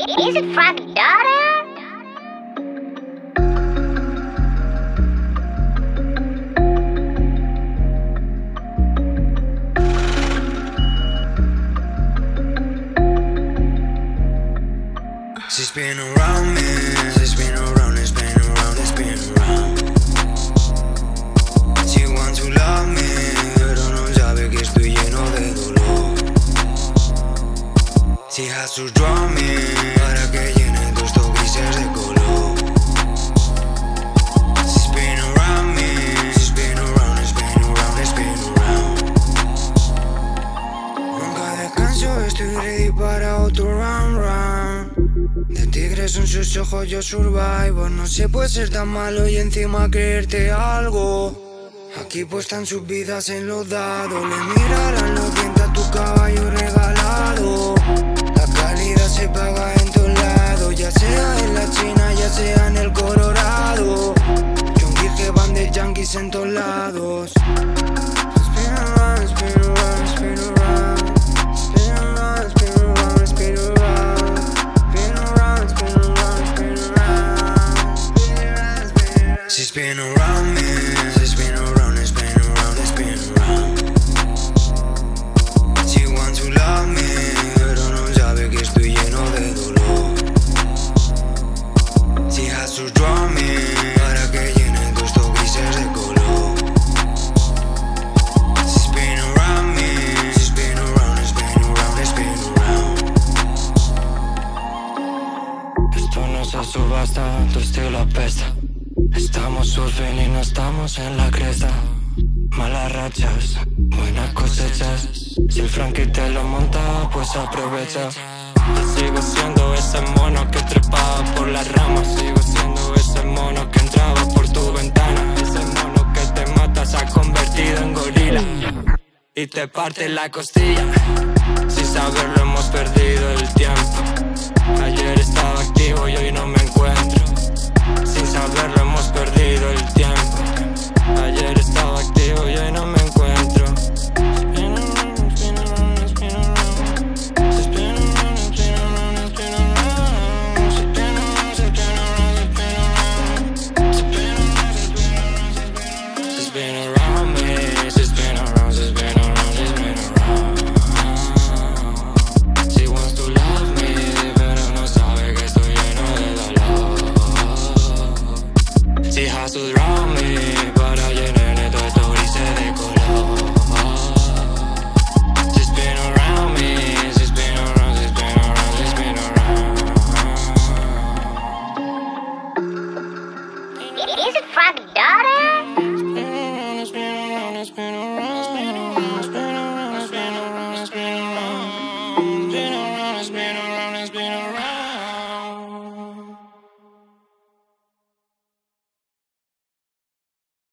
Is it Frankie's daughter? She's been around me, she's been around, it's been around, it's been around. She wants to love me, pero no sabe que estoy lleno de dolor. She has to draw me para que llene tus dos grises de color. She's been around me, she's been around, it's been around, it's been around. Nunca descanso, estoy ready para otro round, round. De tigres son sus ojos, yo survivo. No se puede ser tan malo y encima creerte algo. Aquí puestan sus vidas en los dados. Le mirarán los dientes a tu caballo regalado. La calidad se paga en todos lados, ya sea en la China, ya sea en el Colorado. Junkies que van de yankees en todos lados. Spin around, spin around, spin around. Spin around, spin around, spin around. She's been around me, she's been around, it's been around, it's been around. She wants to love me, pero no sabe que estoy lleno de dolor. She has to draw me para que llene tus dos grises de color. She's been around me, she's been around, it's been around, it's been around. Esto no se subasta, tu estilo apesta. Estamos surfing y no estamos en la cresta. Malas rachas, buenas cosechas. Si el Frankie te lo monta, pues aprovecha. Yo sigo siendo ese mono que trepaba por las ramas. Sigo siendo ese mono que entraba por tu ventana. Ese mono que te mata se ha convertido en gorila y te parte la costilla. Sin saberlo hemos perdido el tiempo. Ayer estaba activo y hoy no me encuentro. Sin saberlo hemos perdido el tiempo. Ayer estaba activo y hoy no me encuentro. Spin around, spin around, spin around. Spin around, spin around, spin around. Spin around, spin around, spin around. She's been around me, she's been around, she's been around, she's been around. She wants to love me, pero no sabe que estoy lleno de dolor. She has to drown me.